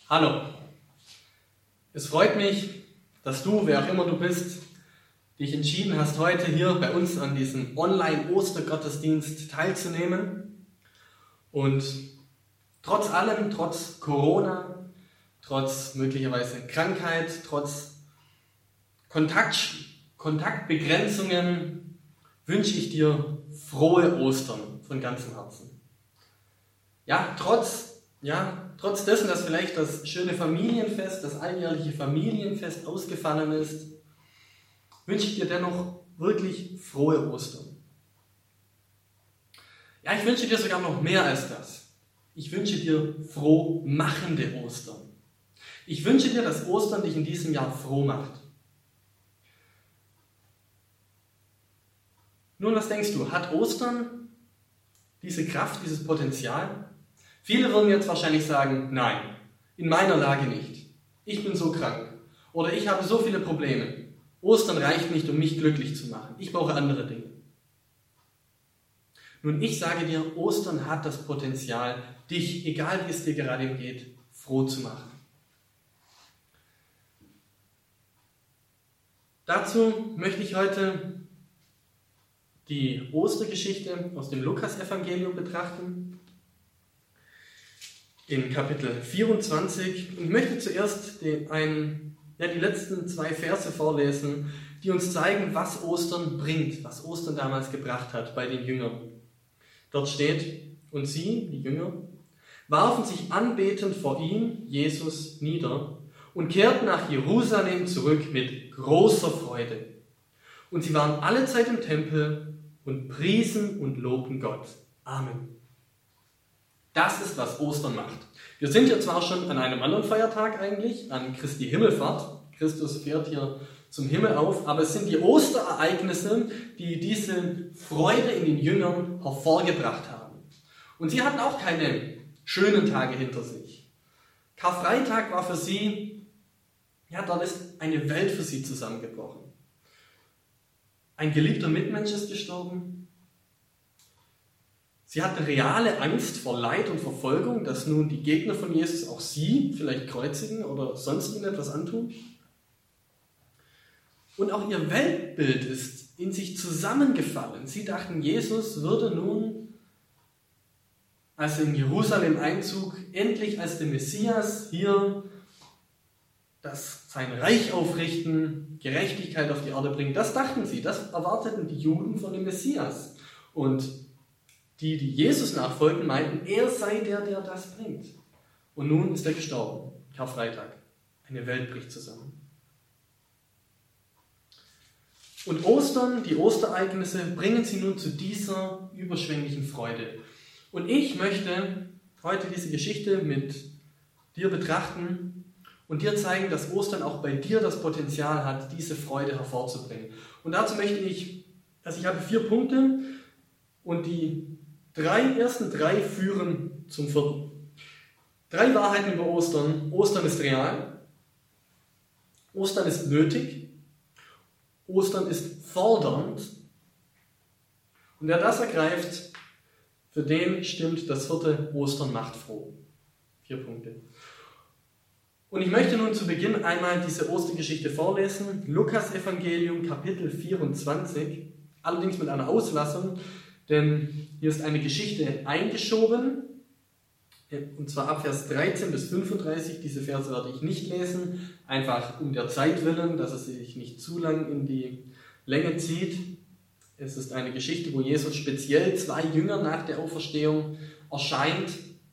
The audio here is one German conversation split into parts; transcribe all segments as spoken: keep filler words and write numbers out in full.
Hallo, es freut mich, dass du, wer auch immer du bist, dich entschieden hast, heute hier bei uns an diesem Online-Ostergottesdienst teilzunehmen. Und trotz allem, trotz Corona, trotz möglicherweise Krankheit, trotz Kontakt, Kontaktbegrenzungen wünsche ich dir frohe Ostern von ganzem Herzen. Ja, trotz Ja, trotz dessen, dass vielleicht das schöne Familienfest, das alljährliche Familienfest ausgefallen ist, wünsche ich dir dennoch wirklich frohe Ostern. Ja, ich wünsche dir sogar noch mehr als das. Ich wünsche dir frohmachende Ostern. Ich wünsche dir, dass Ostern dich in diesem Jahr froh macht. Nun, was denkst du? Hat Ostern diese Kraft, dieses Potenzial? Viele würden jetzt wahrscheinlich sagen, nein, in meiner Lage nicht. Ich bin so krank oder ich habe so viele Probleme. Ostern reicht nicht, um mich glücklich zu machen. Ich brauche andere Dinge. Nun, ich sage dir, Ostern hat das Potenzial, dich, egal wie es dir gerade geht, froh zu machen. Dazu möchte ich heute die Ostergeschichte aus dem Lukas-Evangelium betrachten. In Kapitel vierundzwanzig und möchte zuerst den, ein, ja, die letzten zwei Verse vorlesen, die uns zeigen, was Ostern bringt, was Ostern damals gebracht hat bei den Jüngern. Dort steht, und sie, die Jünger, warfen sich anbetend vor ihm, Jesus, nieder und kehrten nach Jerusalem zurück mit großer Freude. Und sie waren allezeit im Tempel und priesen und lobten Gott. Amen. Das ist, was Ostern macht. Wir sind ja zwar schon an einem anderen Feiertag eigentlich, an Christi Himmelfahrt. Christus fährt hier zum Himmel auf, aber es sind die Osterereignisse, die diese Freude in den Jüngern hervorgebracht haben. Und sie hatten auch keine schönen Tage hinter sich. Karfreitag war für sie, ja, dort ist eine Welt für sie zusammengebrochen. Ein geliebter Mitmensch ist gestorben. Sie hatten reale Angst vor Leid und Verfolgung, dass nun die Gegner von Jesus auch sie vielleicht kreuzigen oder sonst ihnen etwas antun. Und auch ihr Weltbild ist in sich zusammengefallen. Sie dachten, Jesus würde nun, als er in Jerusalem einzog, endlich als der Messias hier das, sein Reich aufrichten, Gerechtigkeit auf die Erde bringen. Das dachten sie, das erwarteten die Juden von dem Messias. Und die, die Jesus nachfolgten, meinten, er sei der, der das bringt. Und nun ist er gestorben, Karfreitag. Eine Welt bricht zusammen. Und Ostern, die Osterereignisse, bringen sie nun zu dieser überschwänglichen Freude. Und ich möchte heute diese Geschichte mit dir betrachten und dir zeigen, dass Ostern auch bei dir das Potenzial hat, diese Freude hervorzubringen. Und dazu möchte ich, also ich habe vier Punkte und die Drei, ersten drei führen zum vierten. Drei Wahrheiten über Ostern. Ostern ist real. Ostern ist nötig. Ostern ist fordernd. Und wer das ergreift, für den stimmt das vierte, Ostern macht froh. Vier Punkte. Und ich möchte nun zu Beginn einmal diese Ostergeschichte vorlesen. Lukas Evangelium, Kapitel vierundzwanzig. Allerdings mit einer Auslassung. Denn hier ist eine Geschichte eingeschoben, und zwar ab Vers dreizehn bis fünfunddreißig. Diese Verse werde ich nicht lesen, einfach um der Zeit willen, dass es sich nicht zu lang in die Länge zieht. Es ist eine Geschichte, wo Jesus speziell zwei Jüngern nach der Auferstehung erscheint.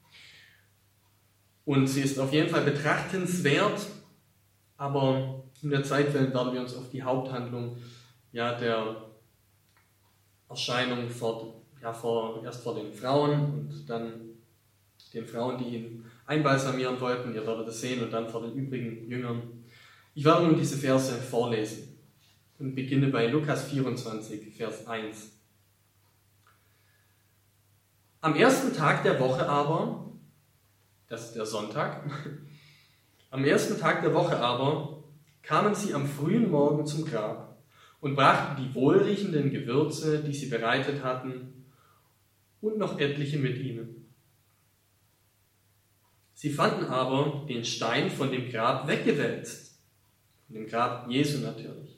Und sie ist auf jeden Fall betrachtenswert, aber um der Zeit willen werden wir uns auf die Haupthandlung, ja, der Erscheinung vor, ja, vor, erst vor den Frauen und dann den Frauen, die ihn einbalsamieren wollten. Ihr werdet es sehen, und dann vor den übrigen Jüngern. Ich werde nun diese Verse vorlesen und beginne bei Lukas vierundzwanzig, Vers eins. Am ersten Tag der Woche aber, das ist der Sonntag, am ersten Tag der Woche aber kamen sie am frühen Morgen zum Grab und brachten die wohlriechenden Gewürze, die sie bereitet hatten, und noch etliche mit ihnen. Sie fanden aber den Stein von dem Grab weggewälzt. Von dem Grab Jesu natürlich.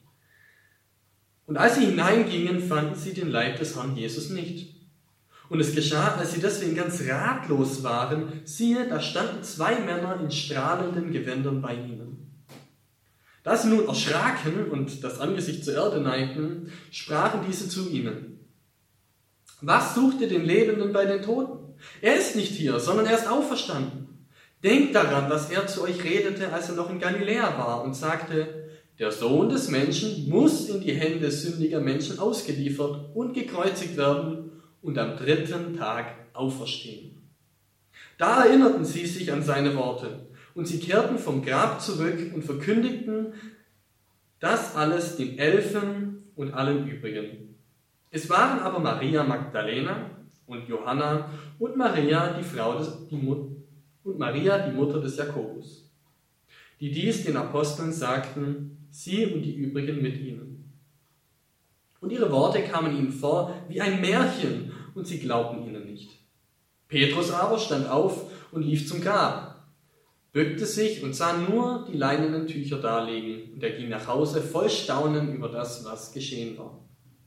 Und als sie hineingingen, fanden sie den Leib des Herrn Jesus nicht. Und es geschah, als sie deswegen ganz ratlos waren, siehe, da standen zwei Männer in strahlenden Gewändern bei ihnen. Da sie nun erschraken und das Angesicht zur Erde neigten, sprachen diese zu ihnen: Was sucht ihr den Lebenden bei den Toten? Er ist nicht hier, sondern er ist auferstanden. Denkt daran, was er zu euch redete, als er noch in Galiläa war und sagte: Der Sohn des Menschen muss in die Hände sündiger Menschen ausgeliefert und gekreuzigt werden und am dritten Tag auferstehen. Da erinnerten sie sich an seine Worte und sie kehrten vom Grab zurück und verkündigten das alles den Elfen und allen übrigen. Es waren aber Maria Magdalena und Johanna und Maria, die Frau des, die Mut, und Maria, die Mutter des Jakobus, die dies den Aposteln sagten, sie und die übrigen mit ihnen. Und ihre Worte kamen ihnen vor wie ein Märchen, und sie glaubten ihnen nicht. Petrus aber stand auf und lief zum Grab, bückte sich und sah nur die leinenen Tücher daliegen, und er ging nach Hause voll Staunen über das, was geschehen war.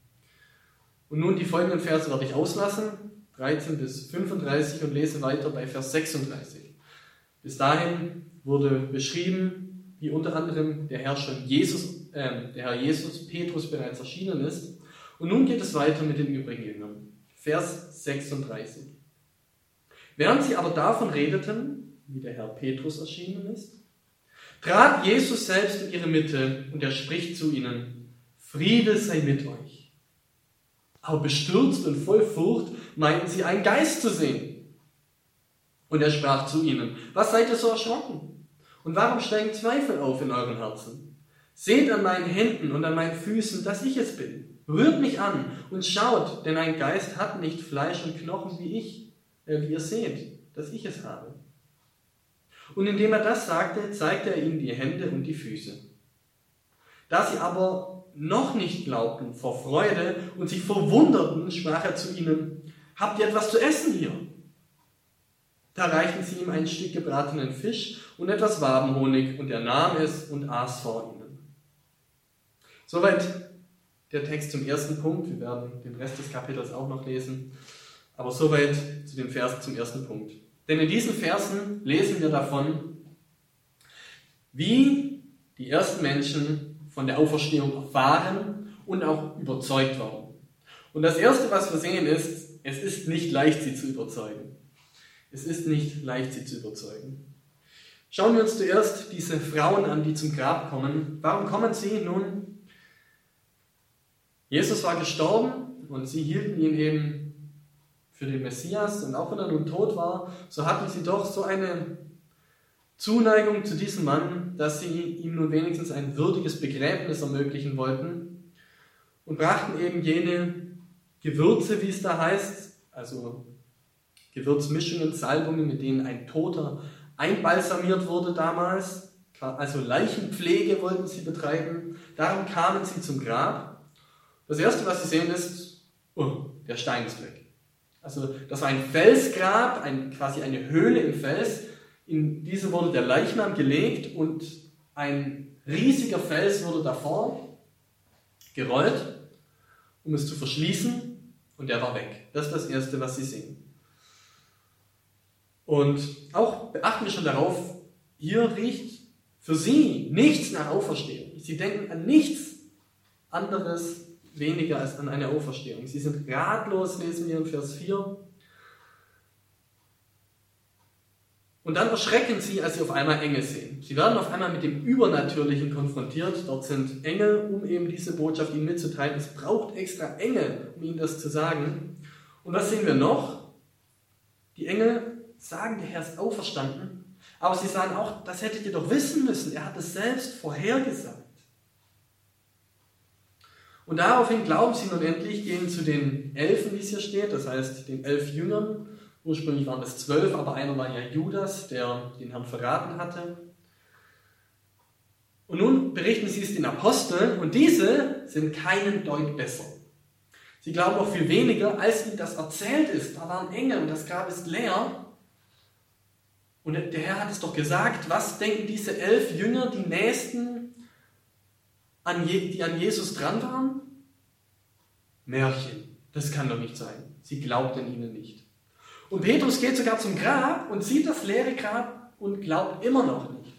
Und nun die folgenden Verse werde ich auslassen, dreizehn bis fünfunddreißig, und lese weiter bei Vers sechsunddreißig. Bis dahin wurde beschrieben, wie unter anderem der Herr schon Jesus, äh, der Herr Jesus Petrus bereits erschienen ist. Und nun geht es weiter mit den übrigen Jüngern. Vers sechsunddreißig. Während sie aber davon redeten, wie der Herr Petrus erschienen ist, trat Jesus selbst in ihre Mitte und er spricht zu ihnen: Friede sei mit euch. Aber bestürzt und voll Furcht meinten sie, einen Geist zu sehen. Und er sprach zu ihnen: Was seid ihr so erschrocken? Und warum steigen Zweifel auf in euren Herzen? Seht an meinen Händen und an meinen Füßen, dass ich es bin. Rührt mich an und schaut, denn ein Geist hat nicht Fleisch und Knochen wie ich, äh, wie ihr seht, dass ich es habe. Und indem er das sagte, zeigte er ihnen die Hände und die Füße. Da sie aber noch nicht glaubten vor Freude und sich verwunderten, sprach er zu ihnen: Habt ihr etwas zu essen hier? Da reichten sie ihm ein Stück gebratenen Fisch und etwas Wabenhonig, und er nahm es und aß vor ihnen. Soweit der Text zum ersten Punkt. Wir werden den Rest des Kapitels auch noch lesen. Aber soweit zu den Versen zum ersten Punkt. Denn in diesen Versen lesen wir davon, wie die ersten Menschen von der Auferstehung erfahren und auch überzeugt waren. Und das Erste, was wir sehen, ist, es ist nicht leicht, sie zu überzeugen. Es ist nicht leicht, sie zu überzeugen. Schauen wir uns zuerst diese Frauen an, die zum Grab kommen. Warum kommen sie? Nun, Jesus war gestorben und sie hielten ihn eben für den Messias. Und auch wenn er nun tot war, so hatten sie doch so eine Zuneigung zu diesem Mann, dass sie ihm nun wenigstens ein würdiges Begräbnis ermöglichen wollten und brachten eben jene Gewürze, wie es da heißt, also Gewürzmischungen, Salbungen, mit denen ein Toter einbalsamiert wurde damals. Also Leichenpflege wollten sie betreiben. Darum kamen sie zum Grab. Das Erste, was sie sehen, ist, oh, der Stein ist weg. Also das war ein Felsgrab, ein, quasi eine Höhle im Fels. In diese wurde der Leichnam gelegt und ein riesiger Fels wurde davor gerollt, um es zu verschließen, und der war weg. Das ist das Erste, was sie sehen. Und auch beachten wir schon darauf, hier riecht für sie nichts nach Auferstehung. Sie denken an nichts anderes weniger als an eine Auferstehung. Sie sind ratlos, lesen wir in Vers vier. Und dann erschrecken sie, als sie auf einmal Engel sehen. Sie werden auf einmal mit dem Übernatürlichen konfrontiert. Dort sind Engel, um eben diese Botschaft ihnen mitzuteilen. Es braucht extra Engel, um ihnen das zu sagen. Und was sehen wir noch? Die Engel sagen, der Herr ist auferstanden, aber sie sagen auch, das hättet ihr doch wissen müssen. Er hat es selbst vorhergesagt. Und daraufhin glauben sie nun endlich, gehen zu den Elfen, wie es hier steht, das heißt den elf Jüngern. Ursprünglich waren es zwölf, aber einer war ja Judas, der den Herrn verraten hatte. Und nun berichten sie es den Aposteln, und diese sind keinen Deut besser. Sie glauben auch viel weniger, als ihnen das erzählt ist. Da waren Engel und das Grab ist leer. Und der Herr hat es doch gesagt, was denken diese elf Jünger, die Nächsten, an Je- die an Jesus dran waren? Märchen, das kann doch nicht sein. Sie glaubten ihnen nicht. Und Petrus geht sogar zum Grab und sieht das leere Grab und glaubt immer noch nicht.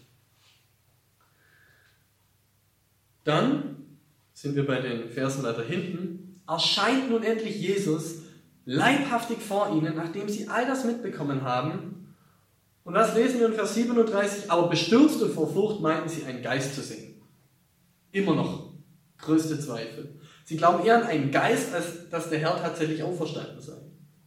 Dann sind wir bei den Versen weiter hinten. Erscheint nun endlich Jesus leibhaftig vor ihnen, nachdem sie all das mitbekommen haben. Und was lesen wir in Vers siebenunddreißig? Aber bestürzt und vor Furcht meinten sie, einen Geist zu sehen. Immer noch größte Zweifel. Sie glauben eher an einen Geist, als dass der Herr tatsächlich auferstanden sei.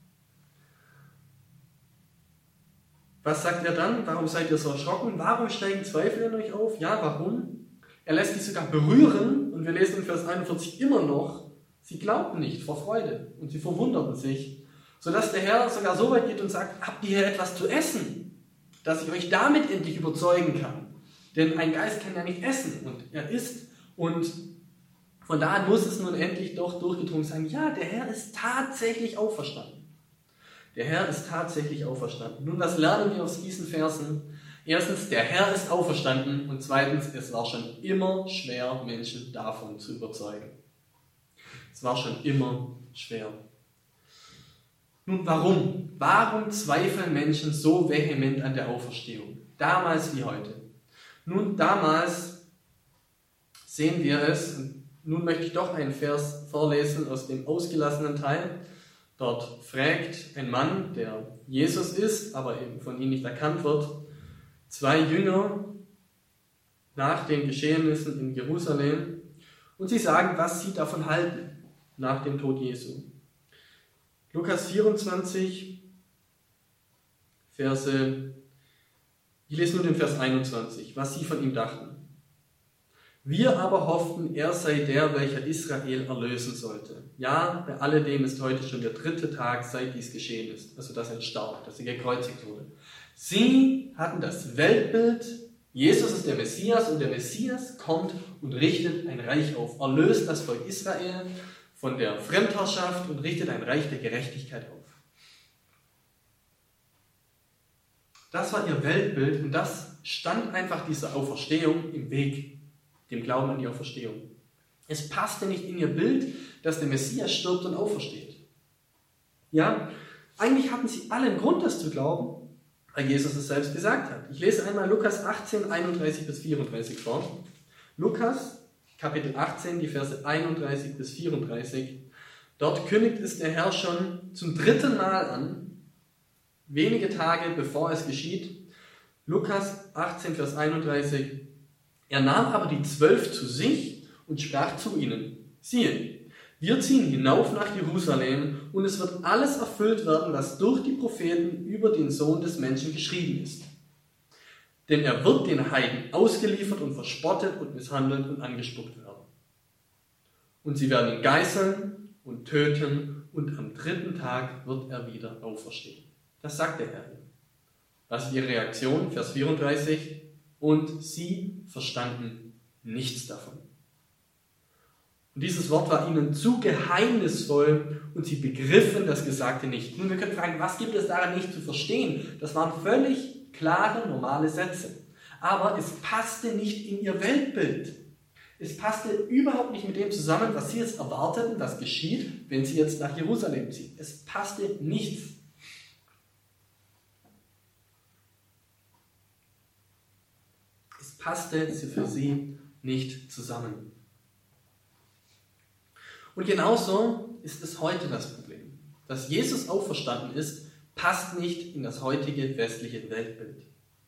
Was sagt er dann? Warum seid ihr so erschrocken? Warum steigen Zweifel in euch auf? Ja, warum? Er lässt sich sogar berühren und wir lesen in Vers einundvierzig immer noch, sie glaubten nicht vor Freude und sie verwunderten sich, sodass der Herr sogar so weit geht und sagt, habt ihr hier etwas zu essen, dass ich euch damit endlich überzeugen kann? Denn ein Geist kann ja nicht essen und er isst und von da an muss es nun endlich doch durchgedrungen sein, ja, der Herr ist tatsächlich auferstanden. Der Herr ist tatsächlich auferstanden. Nun, was lernen wir aus diesen Versen? Erstens, der Herr ist auferstanden und zweitens, es war schon immer schwer, Menschen davon zu überzeugen. Es war schon immer schwer. Nun, warum? Warum zweifeln Menschen so vehement an der Auferstehung? Damals wie heute. Nun, damals sehen wir es, und nun möchte ich doch einen Vers vorlesen aus dem ausgelassenen Teil. Dort fragt ein Mann, der Jesus ist, aber eben von ihm nicht erkannt wird, zwei Jünger nach den Geschehnissen in Jerusalem und sie sagen, was sie davon halten nach dem Tod Jesu. Lukas vierundzwanzig, Verse, ich lese nur den Vers einundzwanzig, was sie von ihm dachten. Wir aber hofften, er sei der, welcher Israel erlösen sollte. Ja, bei alledem ist heute schon der dritte Tag, seit dies geschehen ist, also dass er starb, dass er gekreuzigt wurde. Sie hatten das Weltbild, Jesus ist der Messias und der Messias kommt und richtet ein Reich auf, erlöst das Volk Israel von der Fremdherrschaft und richtet ein Reich der Gerechtigkeit auf. Das war ihr Weltbild und das stand einfach dieser Auferstehung im Weg, dem Glauben an die Auferstehung. Es passte nicht in ihr Bild, dass der Messias stirbt und aufersteht. Ja, eigentlich hatten sie alle einen Grund, das zu glauben, weil Jesus es selbst gesagt hat. Ich lese einmal Lukas achtzehn, einunddreißig bis vierunddreißig vor. Lukas, Kapitel achtzehn, die Verse einunddreißig bis vierunddreißig. Dort kündigt es der Herr schon zum dritten Mal an, wenige Tage bevor es geschieht. Lukas achtzehn, Vers einunddreißig. Er nahm aber die Zwölf zu sich und sprach zu ihnen, siehe, wir ziehen hinauf nach Jerusalem und es wird alles erfüllt werden, was durch die Propheten über den Sohn des Menschen geschrieben ist. Denn er wird den Heiden ausgeliefert und verspottet und misshandelt und angespuckt werden. Und sie werden ihn geißeln und töten und am dritten Tag wird er wieder auferstehen. Das sagt der Herr. Was ist ihre Reaktion? Vers vierunddreißig. Und sie verstanden nichts davon. Und dieses Wort war ihnen zu geheimnisvoll und sie begriffen das Gesagte nicht. Nun, wir können fragen, was gibt es daran nicht zu verstehen? Das waren völlig klare, normale Sätze. Aber es passte nicht in ihr Weltbild. Es passte überhaupt nicht mit dem zusammen, was sie jetzt erwarteten, was geschieht, wenn sie jetzt nach Jerusalem ziehen. Es passte nichts. Passte sie für sie nicht zusammen. Und genauso ist es heute das Problem. Dass Jesus auferstanden ist, passt nicht in das heutige westliche Weltbild.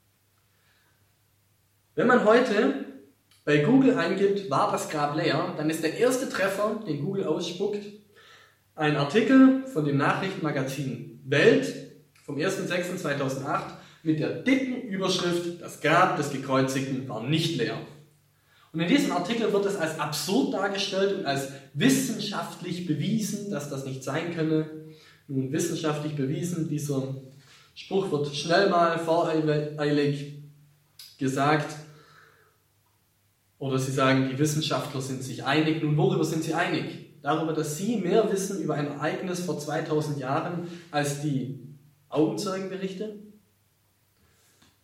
Wenn man heute bei Google eingibt, war das Grab leer, dann ist der erste Treffer, den Google ausspuckt, ein Artikel von dem Nachrichtenmagazin Welt vom erster sechster zweitausendacht mit der dicken Überschrift, das Grab des Gekreuzigten war nicht leer. Und in diesem Artikel wird es als absurd dargestellt und als wissenschaftlich bewiesen, dass das nicht sein könne. Nun, wissenschaftlich bewiesen, dieser Spruch wird schnell mal voreilig gesagt. Oder sie sagen, die Wissenschaftler sind sich einig. Nun, worüber sind sie einig? Darüber, dass sie mehr wissen über ein Ereignis vor zweitausend Jahren als die Augenzeugenberichte?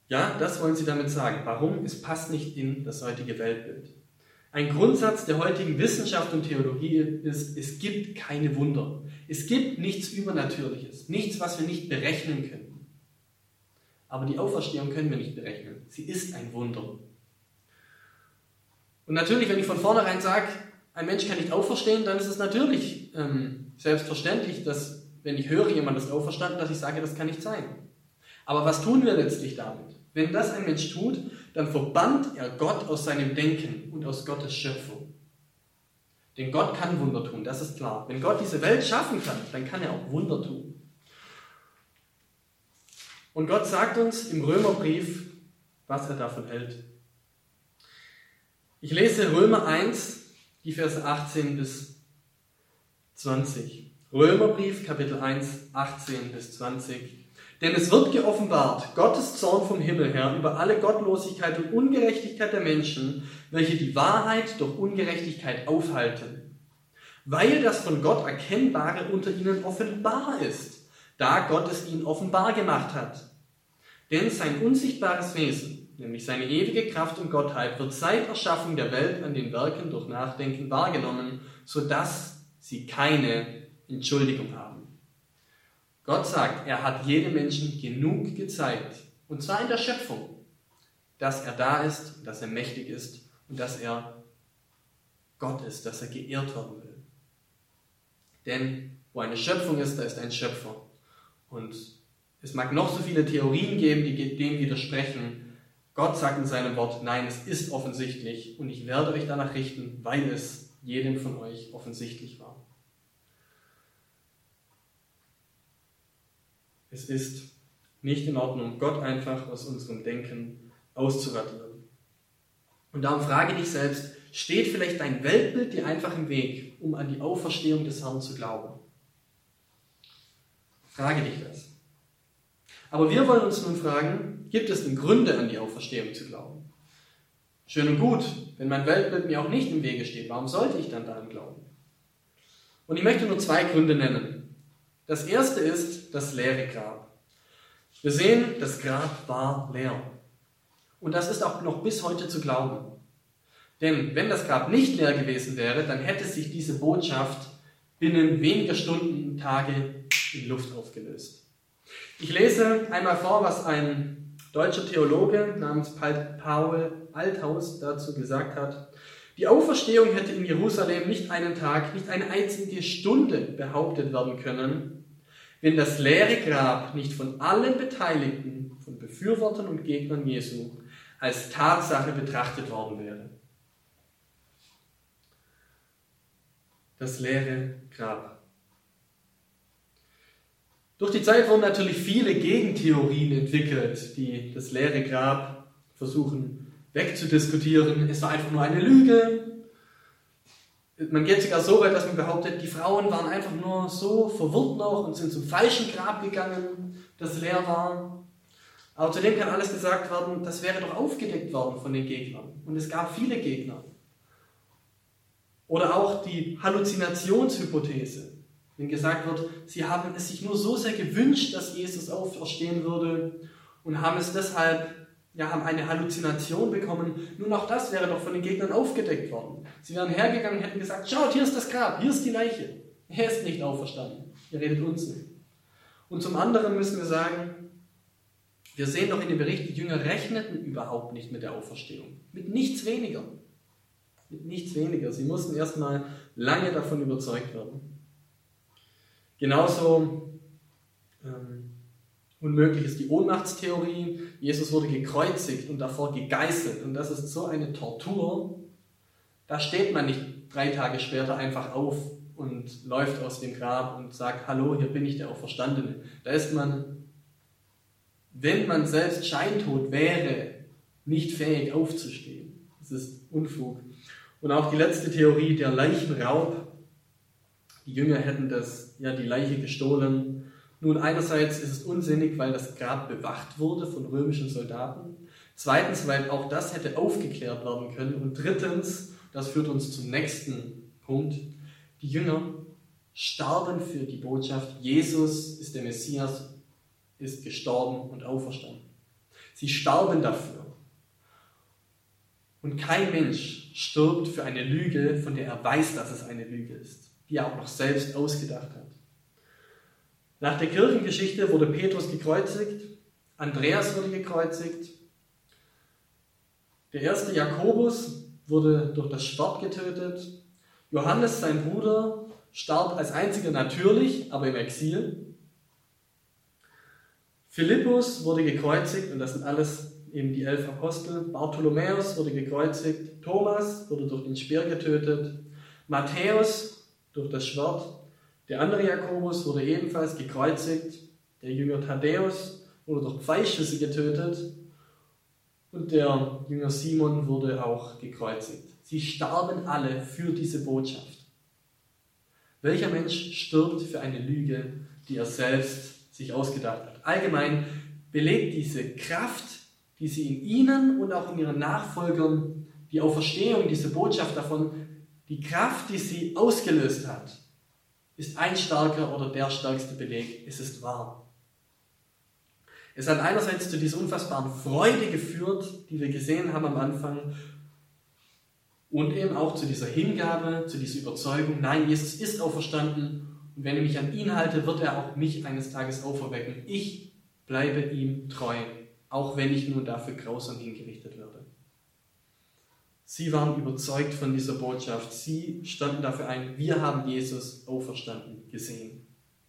Ja, das wollen sie damit sagen. Warum? Es passt nicht in das heutige Weltbild. Ein Grundsatz der heutigen Wissenschaft und Theologie ist, es gibt keine Wunder. Es gibt nichts Übernatürliches, nichts, was wir nicht berechnen können. Aber die Auferstehung können wir nicht berechnen. Sie ist ein Wunder. Und natürlich, wenn ich von vornherein sage, ein Mensch kann nicht auferstehen, dann ist es natürlich ähm, selbstverständlich, dass, wenn ich höre, jemand ist auferstanden, dass ich sage, das kann nicht sein. Aber was tun wir letztlich damit? Wenn das ein Mensch tut, dann verbannt er Gott aus seinem Denken und aus Gottes Schöpfung. Denn Gott kann Wunder tun, das ist klar. Wenn Gott diese Welt schaffen kann, dann kann er auch Wunder tun. Und Gott sagt uns im Römerbrief, was er davon hält. Ich lese Römer eins, die Verse achtzehn bis zwanzig. Römerbrief, Kapitel eins, achtzehn bis zwanzig. Denn es wird geoffenbart, Gottes Zorn vom Himmel her über alle Gottlosigkeit und Ungerechtigkeit der Menschen, welche die Wahrheit durch Ungerechtigkeit aufhalten. Weil das von Gott Erkennbare unter ihnen offenbar ist, da Gott es ihnen offenbar gemacht hat. Denn sein unsichtbares Wesen, nämlich seine ewige Kraft und Gottheit, wird seit Erschaffung der Welt an den Werken durch Nachdenken wahrgenommen, sodass sie keine Entschuldigung haben. Gott sagt, er hat jedem Menschen genug gezeigt, und zwar in der Schöpfung, dass er da ist, dass er mächtig ist und dass er Gott ist, dass er geehrt werden will. Denn wo eine Schöpfung ist, da ist ein Schöpfer. Und es mag noch so viele Theorien geben, die dem widersprechen. Gott sagt in seinem Wort, nein, es ist offensichtlich und ich werde euch danach richten, weil es jedem von euch offensichtlich war. Es ist nicht in Ordnung, Gott einfach aus unserem Denken auszuradieren. Und darum frage dich selbst, steht vielleicht dein Weltbild dir einfach im Weg, um an die Auferstehung des Herrn zu glauben? Frage dich das. Aber wir wollen uns nun fragen, gibt es denn Gründe, an die Auferstehung zu glauben? Schön und gut, wenn mein Weltbild mir auch nicht im Wege steht, warum sollte ich dann daran glauben? Und ich möchte nur zwei Gründe nennen. Das erste ist das leere Grab. Wir sehen, das Grab war leer. Und das ist auch noch bis heute zu glauben. Denn wenn das Grab nicht leer gewesen wäre, dann hätte sich diese Botschaft binnen weniger Stunden, Tage in Luft aufgelöst. Ich lese einmal vor, was ein deutscher Theologe namens Paul Althaus dazu gesagt hat. Die Auferstehung hätte in Jerusalem nicht einen Tag, nicht eine einzige Stunde behauptet werden können, wenn das leere Grab nicht von allen Beteiligten, von Befürwortern und Gegnern Jesu, als Tatsache betrachtet worden wäre. Das leere Grab. Durch die Zeit wurden natürlich viele Gegentheorien entwickelt, die das leere Grab versuchen wegzudiskutieren. Es war einfach nur eine Lüge. Man geht sogar so weit, dass man behauptet, die Frauen waren einfach nur so verwirrt noch und sind zum falschen Grab gegangen, das leer war. Aber zudem kann alles gesagt werden, das wäre doch aufgedeckt worden von den Gegnern. Und es gab viele Gegner. Oder auch die Halluzinationshypothese. Wenn gesagt wird, sie haben es sich nur so sehr gewünscht, dass Jesus auferstehen würde und haben es deshalb, ja, haben eine Halluzination bekommen. Nun, auch das wäre doch von den Gegnern aufgedeckt worden. Sie wären hergegangen und hätten gesagt, schaut, hier ist das Grab, hier ist die Leiche. Er ist nicht auferstanden. Ihr redet Unsinn. Und zum anderen müssen wir sagen, wir sehen doch in dem Bericht, die Jünger rechneten überhaupt nicht mit der Auferstehung. Mit nichts weniger. Mit nichts weniger. Sie mussten erstmal lange davon überzeugt werden. Genauso ähm, unmöglich ist die Ohnmachtstheorie. Jesus wurde gekreuzigt und davor gegeißelt. Und das ist so eine Tortur. Da steht man nicht drei Tage später einfach auf und läuft aus dem Grab und sagt, hallo, hier bin ich der Auferstandene. Da ist man, wenn man selbst scheintot wäre, nicht fähig aufzustehen. Das ist Unfug. Und auch die letzte Theorie, der Leichenraub. Die Jünger hätten das, ja, die Leiche gestohlen. Nun, einerseits ist es unsinnig, weil das Grab bewacht wurde von römischen Soldaten. Zweitens, weil auch das hätte aufgeklärt werden können. Und drittens, das führt uns zum nächsten Punkt, die Jünger starben für die Botschaft, Jesus ist der Messias, ist gestorben und auferstanden. Sie starben dafür. Und kein Mensch stirbt für eine Lüge, von der er weiß, dass es eine Lüge ist, die er auch noch selbst ausgedacht hat. Nach der Kirchengeschichte wurde Petrus gekreuzigt, Andreas wurde gekreuzigt, der erste Jakobus wurde durch das Schwert getötet, Johannes, sein Bruder, starb als einziger natürlich, aber im Exil. Philippus wurde gekreuzigt, und das sind alles eben die elf Apostel. Bartholomäus wurde gekreuzigt, Thomas wurde durch den Speer getötet, Matthäus durch das Schwert, der andere Jakobus wurde ebenfalls gekreuzigt, der Jünger Thaddäus wurde durch Pfeilschüsse getötet und der Jünger Simon wurde auch gekreuzigt. Sie starben alle für diese Botschaft. Welcher Mensch stirbt für eine Lüge, die er selbst sich ausgedacht hat? Allgemein belegt diese Kraft, die sie in ihnen und auch in ihren Nachfolgern, die Auferstehung, diese Botschaft davon, die Kraft, die sie ausgelöst hat, ist ein starker oder der stärkste Beleg. Es ist wahr. Es hat einerseits zu dieser unfassbaren Freude geführt, die wir gesehen haben am Anfang, und eben auch zu dieser Hingabe, zu dieser Überzeugung, nein, Jesus ist auferstanden, und wenn ich mich an ihn halte, wird er auch mich eines Tages auferwecken. Ich bleibe ihm treu, auch wenn ich nun dafür grausam hingerichtet werde. Sie waren überzeugt von dieser Botschaft. Sie standen dafür ein, wir haben Jesus auferstanden gesehen.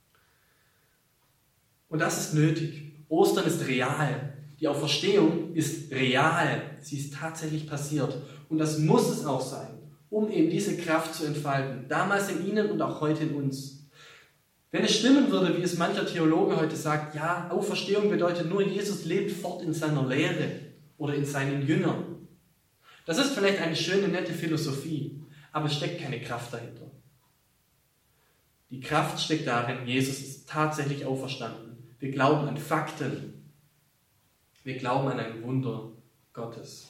Und das ist nötig. Ostern ist real. Die Auferstehung ist real. Sie ist tatsächlich passiert. Und das muss es auch sein, um eben diese Kraft zu entfalten. Damals in ihnen und auch heute in uns. Wenn es stimmen würde, wie es mancher Theologe heute sagt, ja, Auferstehung bedeutet nur, Jesus lebt fort in seiner Lehre oder in seinen Jüngern. Das ist vielleicht eine schöne, nette Philosophie, aber es steckt keine Kraft dahinter. Die Kraft steckt darin, Jesus ist tatsächlich auferstanden. Wir glauben an Fakten. Wir glauben an ein Wunder Gottes.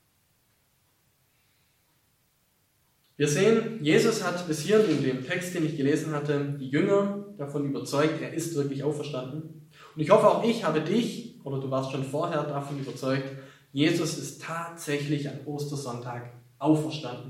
Wir sehen, Jesus hat bis hier in dem Text, den ich gelesen hatte, die Jünger davon überzeugt, er ist wirklich auferstanden. Und ich hoffe, auch ich habe dich, oder du warst schon vorher davon überzeugt, Jesus ist tatsächlich an Ostersonntag auferstanden.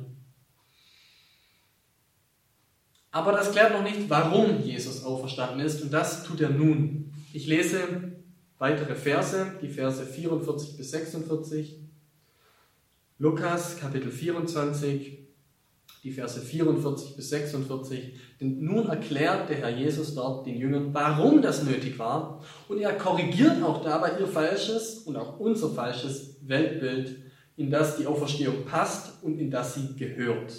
Aber das klärt noch nicht, warum Jesus auferstanden ist, und das tut er nun. Ich lese weitere Verse, die Verse vierundvierzig bis sechsundvierzig. Lukas, Kapitel vierundzwanzig, die Verse vierundvierzig bis sechsundvierzig. Denn nun erklärt der Herr Jesus dort den Jüngern, warum das nötig war, und er korrigiert auch dabei ihr falsches und auch unser falsches Weltbild, in das die Auferstehung passt und in das sie gehört.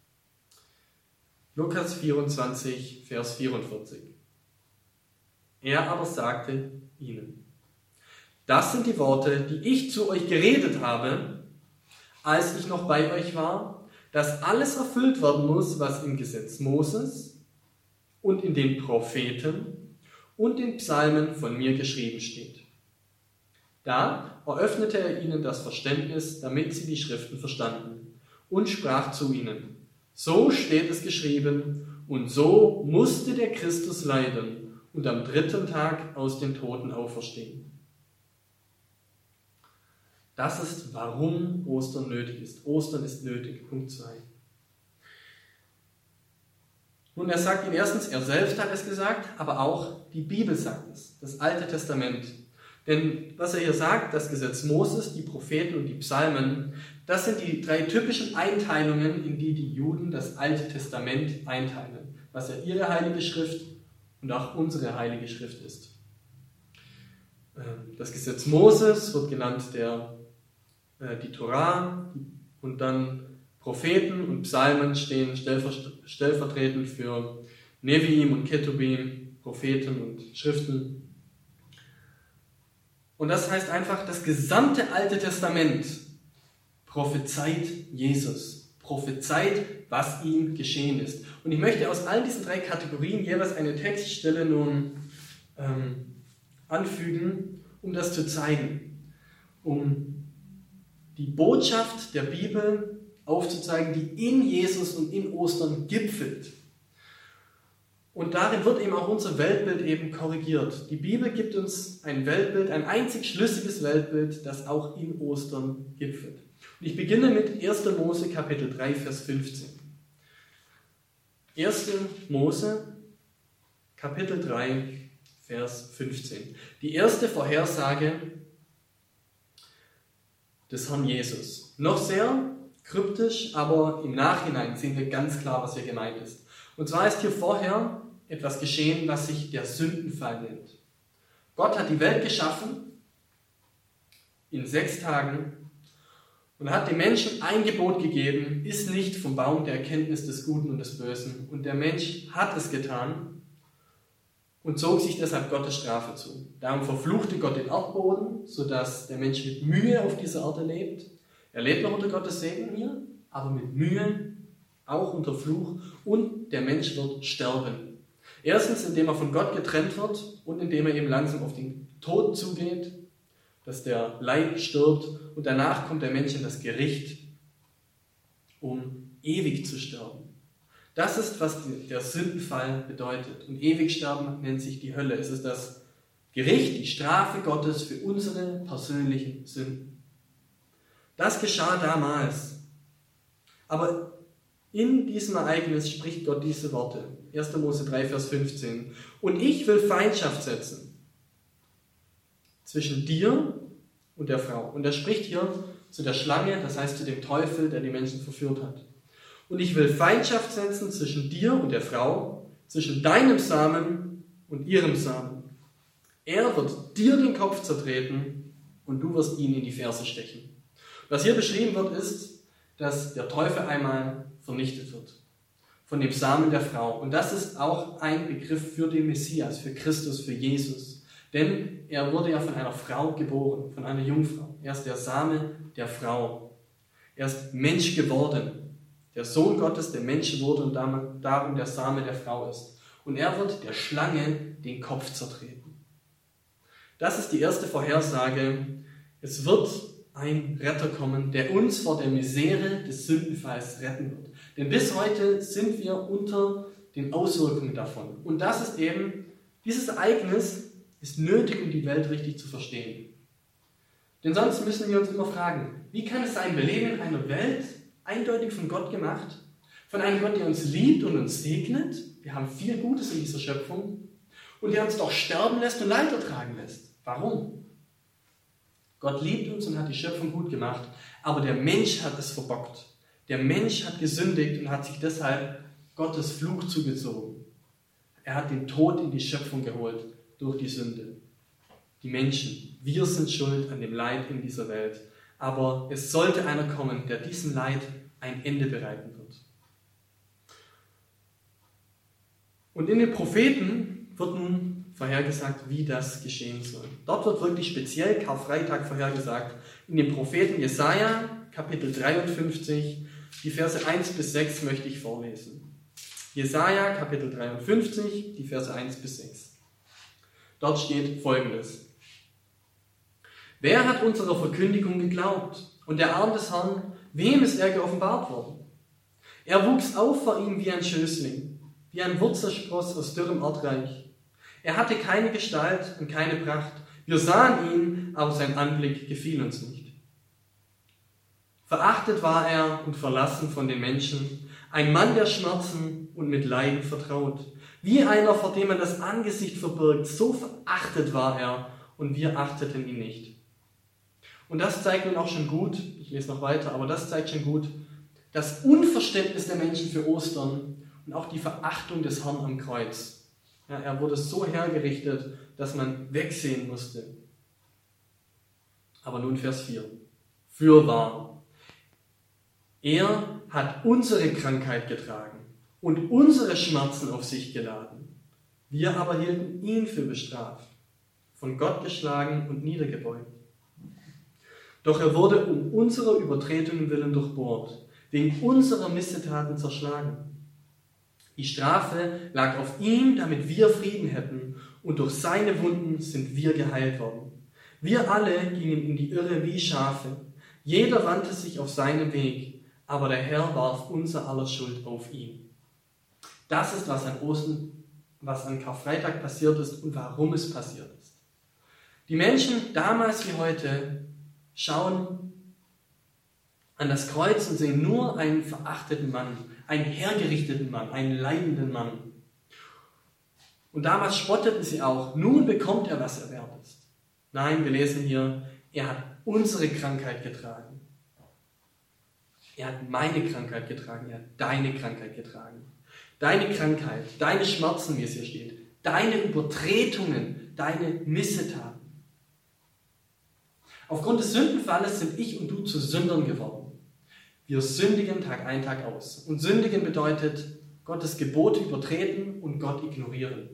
Lukas vierundzwanzig, Vers vierundvierzig. Er aber sagte ihnen: Das sind die Worte, die ich zu euch geredet habe, als ich noch bei euch war, dass alles erfüllt werden muss, was im Gesetz Moses und in den Propheten und den Psalmen von mir geschrieben steht. Da eröffnete er ihnen das Verständnis, damit sie die Schriften verstanden, und sprach zu ihnen: So steht es geschrieben, und so musste der Christus leiden und am dritten Tag aus den Toten auferstehen. Das ist, warum Ostern nötig ist. Ostern ist nötig. Punkt zwei. Nun, er sagt ihnen erstens, er selbst hat es gesagt, aber auch die Bibel sagt es, das Alte Testament. Denn was er hier sagt, das Gesetz Moses, die Propheten und die Psalmen, das sind die drei typischen Einteilungen, in die die Juden das Alte Testament einteilen, was ja ihre Heilige Schrift und auch unsere Heilige Schrift ist. Das Gesetz Moses wird genannt der, äh, die Torah, und dann Propheten und Psalmen stehen stellvertretend für Neviim und Ketubim, Propheten und Schriften. Und das heißt einfach, das gesamte Alte Testament prophezeit Jesus, prophezeit, was ihm geschehen ist. Und ich möchte aus all diesen drei Kategorien jeweils eine Textstelle nun ähm, anfügen, um das zu zeigen, um die Botschaft der Bibel aufzuzeigen, die in Jesus und in Ostern gipfelt. Und darin wird eben auch unser Weltbild eben korrigiert. Die Bibel gibt uns ein Weltbild, ein einzig schlüssiges Weltbild, das auch in Ostern gipfelt. Und ich beginne mit erster Mose Kapitel drei, Vers fünfzehn. erster Mose Kapitel drei, Vers fünfzehn. Die erste Vorhersage des Herrn Jesus. Noch sehr kryptisch, aber im Nachhinein sehen wir ganz klar, was hier gemeint ist. Und zwar ist hier vorher etwas geschehen, was sich der Sündenfall nennt. Gott hat die Welt geschaffen in sechs Tagen und hat dem Menschen ein Gebot gegeben, iss nicht vom Baum der Erkenntnis des Guten und des Bösen. Und der Mensch hat es getan und zog sich deshalb Gottes Strafe zu. Darum verfluchte Gott den Erdboden, sodass der Mensch mit Mühe auf dieser Erde lebt. Er lebt noch unter Gottes Segen hier, aber mit Mühe, auch unter Fluch, und der Mensch wird sterben. Erstens, indem er von Gott getrennt wird und indem er eben langsam auf den Tod zugeht, dass der Leib stirbt, und danach kommt der Mensch in das Gericht, um ewig zu sterben. Das ist, was der Sündenfall bedeutet. Und ewig sterben nennt sich die Hölle. Es ist das Gericht, die Strafe Gottes für unsere persönlichen Sünden. Das geschah damals. Aber in diesem Ereignis spricht Gott diese Worte. erster Mose drei, Vers fünfzehn. Und ich will Feindschaft setzen zwischen dir und der Frau. Und er spricht hier zu der Schlange, das heißt zu dem Teufel, der die Menschen verführt hat. Und ich will Feindschaft setzen zwischen dir und der Frau, zwischen deinem Samen und ihrem Samen. Er wird dir den Kopf zertreten und du wirst ihn in die Ferse stechen. Was hier beschrieben wird, ist, dass der Teufel einmal vernichtet wird von dem Samen der Frau. Und das ist auch ein Begriff für den Messias, für Christus, für Jesus. Denn er wurde ja von einer Frau geboren, von einer Jungfrau. Er ist der Same der Frau. Er ist Mensch geworden. Der Sohn Gottes, der Mensch wurde und darum der Same der Frau ist. Und er wird der Schlange den Kopf zertreten. Das ist die erste Vorhersage. Es wird ein Retter kommen, der uns vor der Misere des Sündenfalls retten wird. Denn bis heute sind wir unter den Auswirkungen davon. Und das ist eben, dieses Ereignis ist nötig, um die Welt richtig zu verstehen. Denn sonst müssen wir uns immer fragen, wie kann es sein, wir leben in einer Welt, eindeutig von Gott gemacht, von einem Gott, der uns liebt und uns segnet. Wir haben viel Gutes in dieser Schöpfung. Und der uns doch sterben lässt und Leid ertragen lässt. Warum? Gott liebt uns und hat die Schöpfung gut gemacht, aber der Mensch hat es verbockt. Der Mensch hat gesündigt und hat sich deshalb Gottes Fluch zugezogen. Er hat den Tod in die Schöpfung geholt durch die Sünde. Die Menschen, wir sind schuld an dem Leid in dieser Welt. Aber es sollte einer kommen, der diesem Leid ein Ende bereiten wird. Und in den Propheten wird nun vorhergesagt, wie das geschehen soll. Dort wird wirklich speziell Karfreitag vorhergesagt. In dem Propheten Jesaja, Kapitel dreiundfünfzig, die Verse eins bis sechs möchte ich vorlesen. Jesaja, Kapitel dreiundfünfzig, die Verse eins bis sechs. Dort steht Folgendes. Wer hat unserer Verkündigung geglaubt? Und der Arm des Herrn, wem ist er geoffenbart worden? Er wuchs auf vor ihm wie ein Schößling, wie ein Wurzelspross aus dürrem Erdreich. Er hatte keine Gestalt und keine Pracht. Wir sahen ihn, aber sein Anblick gefiel uns nicht. Verachtet war er und verlassen von den Menschen, ein Mann der Schmerzen und mit Leiden vertraut. Wie einer, vor dem man das Angesicht verbirgt, so verachtet war er und wir achteten ihn nicht. Und das zeigt nun auch schon gut, ich lese noch weiter, aber das zeigt schon gut, das Unverständnis der Menschen für Ostern und auch die Verachtung des Herrn am Kreuz. Ja, er wurde so hergerichtet, dass man wegsehen musste. Aber nun Vers vier. Fürwahr, er hat unsere Krankheit getragen und unsere Schmerzen auf sich geladen. Wir aber hielten ihn für bestraft, von Gott geschlagen und niedergebeugt. Doch er wurde um unserer Übertretungen willen durchbohrt, wegen unserer Missetaten zerschlagen. Die Strafe lag auf ihm, damit wir Frieden hätten, und durch seine Wunden sind wir geheilt worden. Wir alle gingen in die Irre wie Schafe. Jeder wandte sich auf seinen Weg, aber der Herr warf unser aller Schuld auf ihn. Das ist, was an Ostern was an Karfreitag passiert ist und warum es passiert ist. Die Menschen damals wie heute schauen an das Kreuz und sehen nur einen verachteten Mann, einen hergerichteten Mann, einen leidenden Mann. Und damals spotteten sie auch, nun bekommt er, was er wert ist. Nein, wir lesen hier, er hat unsere Krankheit getragen. Er hat meine Krankheit getragen, er hat deine Krankheit getragen. Deine Krankheit, deine Schmerzen, wie es hier steht, deine Übertretungen, deine Missetaten. Aufgrund des Sündenfalles sind ich und du zu Sündern geworden. Wir sündigen Tag ein, Tag aus. Und sündigen bedeutet Gottes Gebote übertreten und Gott ignorieren.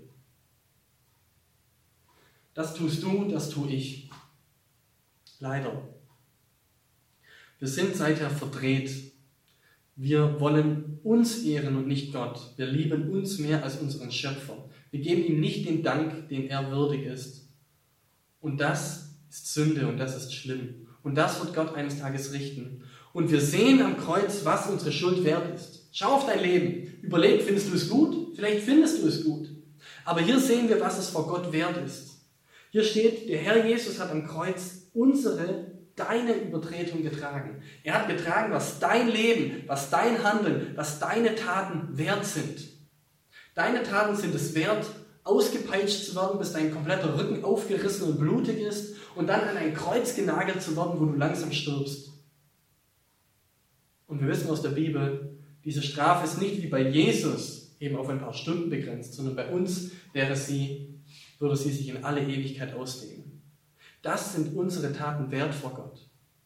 Das tust du, das tue ich. Leider. Wir sind seither verdreht. Wir wollen uns ehren und nicht Gott. Wir lieben uns mehr als unseren Schöpfer. Wir geben ihm nicht den Dank, den er würdig ist. Und das ist Sünde und das ist schlimm. Und das wird Gott eines Tages richten. Und wir sehen am Kreuz, was unsere Schuld wert ist. Schau auf dein Leben. Überleg, findest du es gut? Vielleicht findest du es gut. Aber hier sehen wir, was es vor Gott wert ist. Hier steht, der Herr Jesus hat am Kreuz unsere, deine Übertretung getragen. Er hat getragen, was dein Leben, was dein Handeln, was deine Taten wert sind. Deine Taten sind es wert, ausgepeitscht zu werden, bis dein kompletter Rücken aufgerissen und blutig ist und dann an ein Kreuz genagelt zu werden, wo du langsam stirbst. Und wir wissen aus der Bibel, diese Strafe ist nicht wie bei Jesus eben auf ein paar Stunden begrenzt, sondern bei uns wäre sie, würde sie sich in alle Ewigkeit ausdehnen. Das sind unsere Taten wert vor Gott.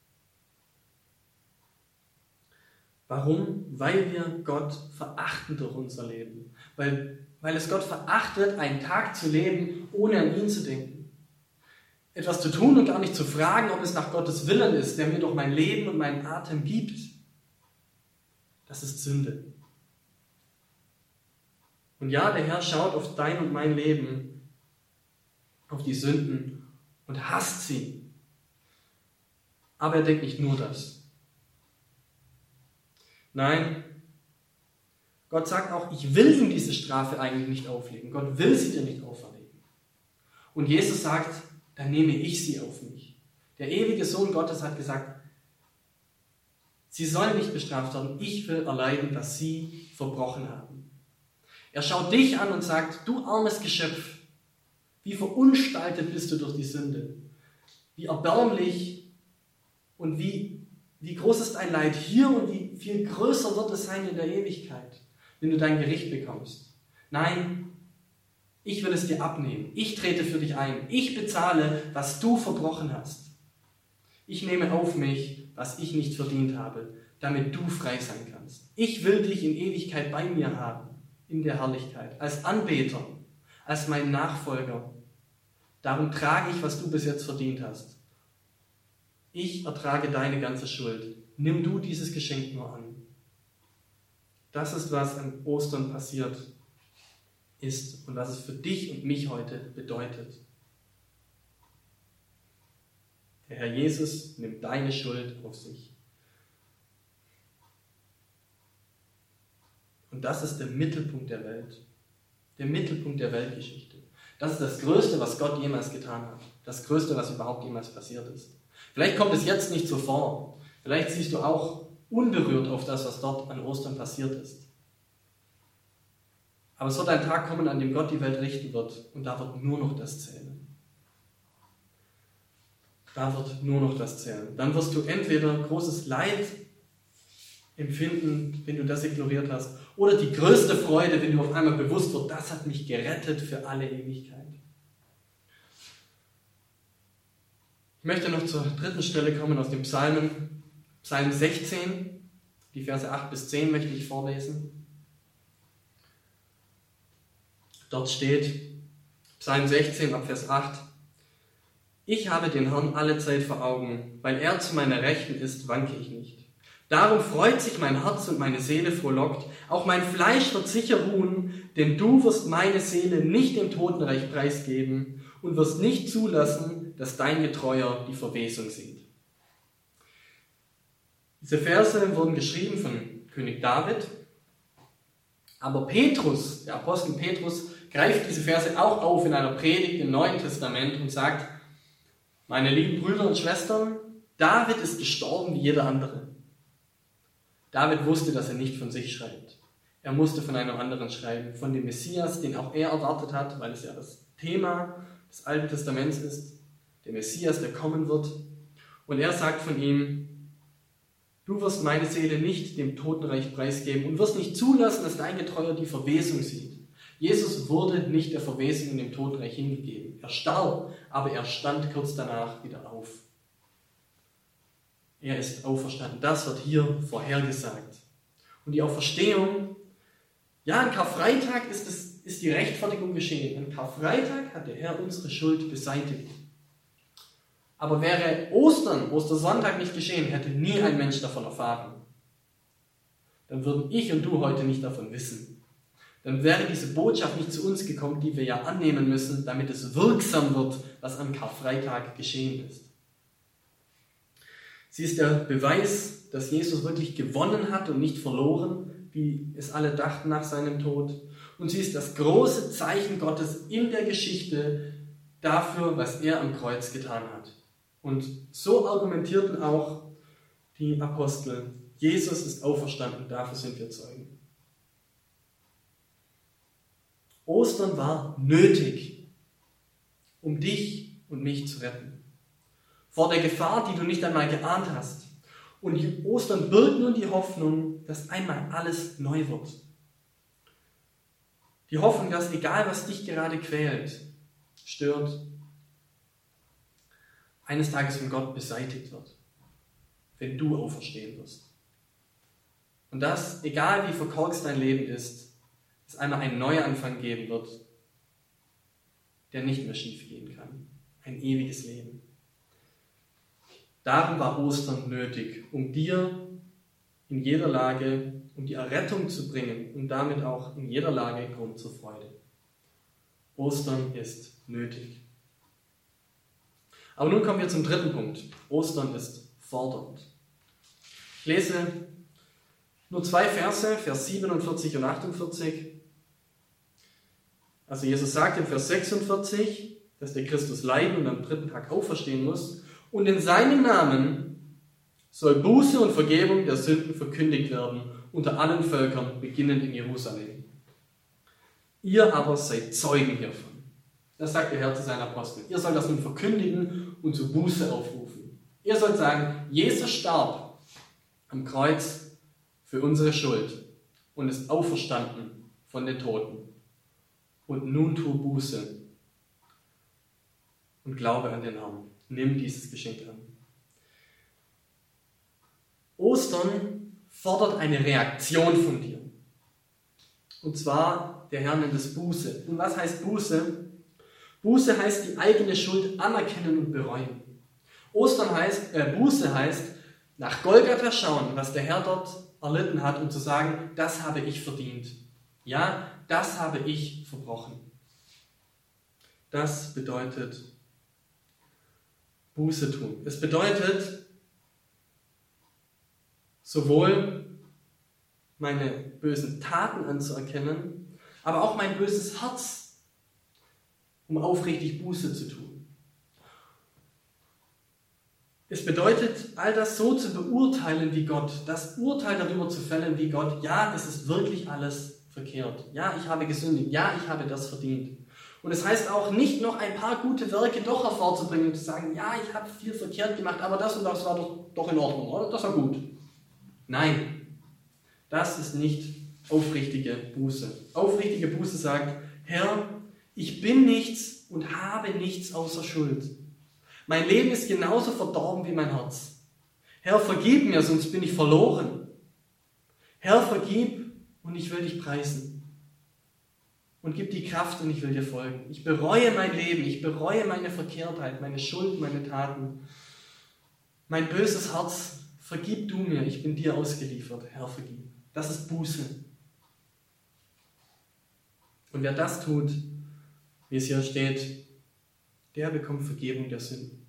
Warum? Weil wir Gott verachten durch unser Leben. Weil, weil es Gott verachtet, einen Tag zu leben, ohne an ihn zu denken. Etwas zu tun und gar nicht zu fragen, ob es nach Gottes Willen ist, der mir doch mein Leben und meinen Atem gibt. Das ist Sünde. Und ja, der Herr schaut auf dein und mein Leben, auf die Sünden und hasst sie. Aber er denkt nicht nur das. Nein, Gott sagt auch, ich will ihm diese Strafe eigentlich nicht auflegen. Gott will sie dir nicht auferlegen. Und Jesus sagt, dann nehme ich sie auf mich. Der ewige Sohn Gottes hat gesagt, sie sollen nicht bestraft werden, ich will erleiden, was sie verbrochen haben. Er schaut dich an und sagt, du armes Geschöpf, wie verunstaltet bist du durch die Sünde. Wie erbärmlich und wie, wie groß ist dein Leid hier und wie viel größer wird es sein in der Ewigkeit, wenn du dein Gericht bekommst. Nein, ich will es dir abnehmen. Ich trete für dich ein. Ich bezahle, was du verbrochen hast. Ich nehme auf mich, was ich nicht verdient habe, damit du frei sein kannst. Ich will dich in Ewigkeit bei mir haben, in der Herrlichkeit, als Anbeter, als mein Nachfolger. Darum trage ich, was du bis jetzt verdient hast. Ich ertrage deine ganze Schuld. Nimm du dieses Geschenk nur an. Das ist, was an Ostern passiert ist und was es für dich und mich heute bedeutet. Der Herr Jesus nimmt deine Schuld auf sich. Und das ist der Mittelpunkt der Welt. Der Mittelpunkt der Weltgeschichte. Das ist das Größte, was Gott jemals getan hat. Das Größte, was überhaupt jemals passiert ist. Vielleicht kommt es jetzt nicht so vor. Vielleicht siehst du auch unberührt auf das, was dort an Ostern passiert ist. Aber es wird ein Tag kommen, an dem Gott die Welt richten wird. Und da wird nur noch das zählen. Da wird nur noch das zählen. Dann wirst du entweder großes Leid empfinden, wenn du das ignoriert hast, oder die größte Freude, wenn du auf einmal bewusst wird, das hat mich gerettet für alle Ewigkeit. Ich möchte noch zur dritten Stelle kommen aus dem Psalmen, Psalm sechzehn, die Verse acht bis zehn möchte ich vorlesen. Dort steht, Psalm sechzehn, ab Vers acht, ich habe den Herrn alle Zeit vor Augen, weil er zu meiner Rechten ist, wanke ich nicht. Darum freut sich mein Herz und meine Seele frohlockt, auch mein Fleisch wird sicher ruhen, denn du wirst meine Seele nicht dem Totenreich preisgeben und wirst nicht zulassen, dass dein Getreuer die Verwesung sieht. Diese Verse wurden geschrieben von König David, aber Petrus, der Apostel Petrus, greift diese Verse auch auf in einer Predigt im Neuen Testament und sagt, meine lieben Brüder und Schwestern, David ist gestorben wie jeder andere. David wusste, dass er nicht von sich schreibt. Er musste von einem anderen schreiben, von dem Messias, den auch er erwartet hat, weil es ja das Thema des Alten Testaments ist, der Messias, der kommen wird. Und er sagt von ihm, du wirst meine Seele nicht dem Totenreich preisgeben und wirst nicht zulassen, dass dein Getreuer die Verwesung sieht. Jesus wurde nicht der Verwesung in dem Totenreich hingegeben. Er starb, aber er stand kurz danach wieder auf. Er ist auferstanden. Das wird hier vorhergesagt. Und die Auferstehung, ja, an Karfreitag ist, es, ist die Rechtfertigung geschehen. An Karfreitag hat der Herr unsere Schuld beseitigt. Aber wäre Ostern, Ostersonntag nicht geschehen, hätte nie ein Mensch davon erfahren. Dann würden ich und du heute nicht davon wissen. Dann wäre diese Botschaft nicht zu uns gekommen, die wir ja annehmen müssen, damit es wirksam wird, was an Karfreitag geschehen ist. Sie ist der Beweis, dass Jesus wirklich gewonnen hat und nicht verloren, wie es alle dachten nach seinem Tod. Und sie ist das große Zeichen Gottes in der Geschichte dafür, was er am Kreuz getan hat. Und so argumentierten auch die Apostel, Jesus ist auferstanden, dafür sind wir Zeugen. Ostern war nötig, um dich und mich zu retten. Vor der Gefahr, die du nicht einmal geahnt hast. Und Ostern birgt nun die Hoffnung, dass einmal alles neu wird. Die Hoffnung, dass egal was dich gerade quält, stört, eines Tages von Gott beseitigt wird, wenn du auferstehen wirst. Und dass, egal wie verkorkst dein Leben ist, es einmal einen Neuanfang geben wird, der nicht mehr schief gehen kann. Ein ewiges Leben. Darum war Ostern nötig, um dir in jeder Lage, um die Errettung zu bringen und damit auch in jeder Lage Grund zur Freude. Ostern ist nötig. Aber nun kommen wir zum dritten Punkt. Ostern ist fordernd. Ich lese nur zwei Verse, Vers siebenundvierzig und achtundvierzig. Also Jesus sagt in Vers sechsundvierzig, dass der Christus leiden und am dritten Tag auferstehen muss. Und in seinem Namen soll Buße und Vergebung der Sünden verkündigt werden unter allen Völkern, beginnend in Jerusalem. Ihr aber seid Zeugen hiervon. Das sagt der Herr zu seinen Aposteln. Ihr sollt das nun verkündigen und zur Buße aufrufen. Ihr sollt sagen, Jesus starb am Kreuz für unsere Schuld und ist auferstanden von den Toten. Und nun tu Buße und glaube an den Herrn. Nimm dieses Geschenk an. Ostern fordert eine Reaktion von dir. Und zwar, der Herr nennt es Buße. Und was heißt Buße? Buße heißt die eigene Schuld anerkennen und bereuen. Ostern heißt, äh, Buße heißt, nach Golgatha schauen, was der Herr dort erlitten hat und zu sagen, das habe ich verdient. Ja, das habe ich verbrochen. Das bedeutet Buße tun. Es bedeutet sowohl meine bösen Taten anzuerkennen, aber auch mein böses Herz, um aufrichtig Buße zu tun. Es bedeutet, all das so zu beurteilen wie Gott, das Urteil darüber zu fällen wie Gott, ja, es ist wirklich alles verkehrt. Ja, ich habe gesündigt. Ja, ich habe das verdient. Und es heißt auch nicht noch ein paar gute Werke doch hervorzubringen und zu sagen, ja, ich habe viel verkehrt gemacht, aber das und das war doch, doch in Ordnung, oder? Das war gut. Nein, das ist nicht aufrichtige Buße. Aufrichtige Buße sagt, Herr, ich bin nichts und habe nichts außer Schuld. Mein Leben ist genauso verdorben wie mein Herz. Herr, vergib mir, sonst bin ich verloren. Herr, vergib und ich will dich preisen. Und gib die Kraft und ich will dir folgen. Ich bereue mein Leben, ich bereue meine Verkehrtheit, meine Schuld, meine Taten. Mein böses Herz, vergib du mir, ich bin dir ausgeliefert. Herr, vergib. Das ist Buße. Und wer das tut, wie es hier steht, der bekommt Vergebung der Sünden.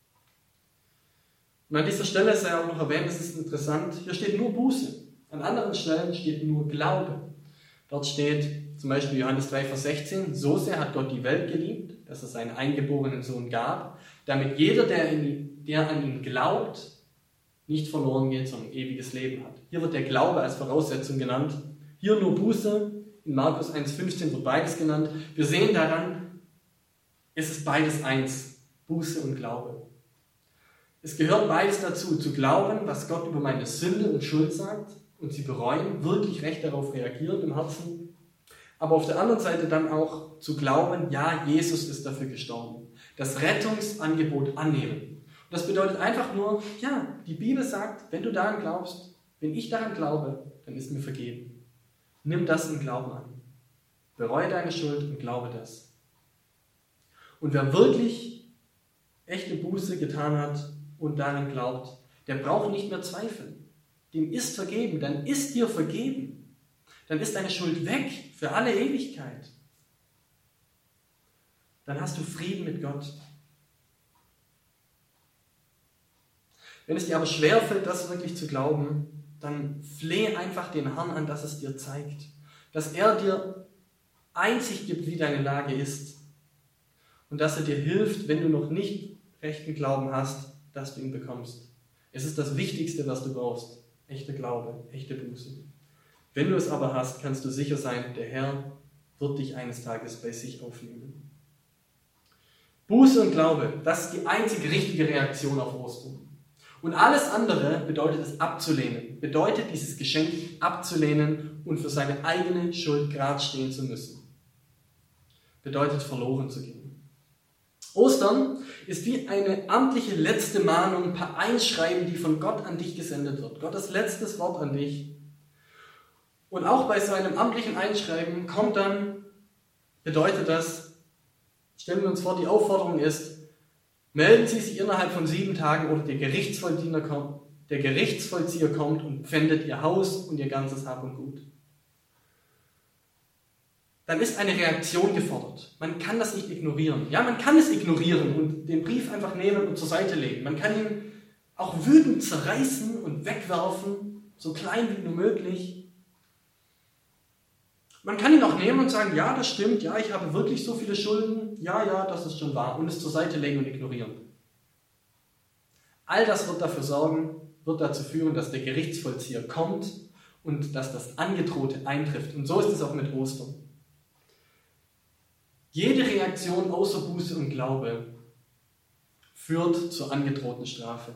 Und an dieser Stelle sei auch noch erwähnt, das ist interessant, hier steht nur Buße. An anderen Stellen steht nur Glaube. Dort steht, zum Beispiel Johannes drei, Vers sechzehn, so sehr hat Gott die Welt geliebt, dass er seinen eingeborenen Sohn gab, damit jeder, der, in, der an ihn glaubt, nicht verloren geht, sondern ewiges Leben hat. Hier wird der Glaube als Voraussetzung genannt. Hier nur Buße. In Markus eins, fünfzehn wird beides genannt. Wir sehen daran, es ist beides eins. Buße und Glaube. Es gehört beides dazu, zu glauben, was Gott über meine Sünde und Schuld sagt und sie bereuen, wirklich recht darauf reagieren im Herzen. Aber auf der anderen Seite dann auch zu glauben, ja, Jesus ist dafür gestorben. Das Rettungsangebot annehmen. Und das bedeutet einfach nur, ja, die Bibel sagt, wenn du daran glaubst, wenn ich daran glaube, dann ist mir vergeben. Nimm das im Glauben an. Bereue deine Schuld und glaube das. Und wer wirklich echte Buße getan hat und daran glaubt, der braucht nicht mehr zweifeln. Dem ist vergeben, dann ist dir vergeben. Dann ist deine Schuld weg für alle Ewigkeit. Dann hast du Frieden mit Gott. Wenn es dir aber schwerfällt, das wirklich zu glauben, dann flehe einfach den Herrn an, dass es dir zeigt. Dass er dir Einsicht gibt, wie deine Lage ist. Und dass er dir hilft, wenn du noch nicht rechten Glauben hast, dass du ihn bekommst. Es ist das Wichtigste, was du brauchst. Echter Glaube, echte Buße. Wenn du es aber hast, kannst du sicher sein, der Herr wird dich eines Tages bei sich aufnehmen. Buße und Glaube, das ist die einzige richtige Reaktion auf Ostern. Und alles andere bedeutet es abzulehnen, bedeutet dieses Geschenk abzulehnen und für seine eigene Schuld gerade stehen zu müssen. Bedeutet verloren zu gehen. Ostern ist wie eine amtliche letzte Mahnung per Einschreiben, die von Gott an dich gesendet wird. Gottes letztes Wort an dich. Und auch bei seinem amtlichen Einschreiben kommt dann, bedeutet das, stellen wir uns vor, die Aufforderung ist, melden Sie sich innerhalb von sieben Tagen oder der Gerichtsvollzieher kommt, der Gerichtsvollzieher kommt und pfändet Ihr Haus und Ihr ganzes Hab und Gut. Dann ist eine Reaktion gefordert. Man kann das nicht ignorieren. Ja, man kann es ignorieren und den Brief einfach nehmen und zur Seite legen. Man kann ihn auch wütend zerreißen und wegwerfen, so klein wie nur möglich. Man kann ihn auch nehmen und sagen, ja, das stimmt, ja, ich habe wirklich so viele Schulden, ja, ja, das ist schon wahr, und es zur Seite legen und ignorieren. All das wird dafür sorgen, wird dazu führen, dass der Gerichtsvollzieher kommt und dass das Angedrohte eintrifft. Und so ist es auch mit Ostern. Jede Reaktion außer Buße und Glaube führt zur angedrohten Strafe.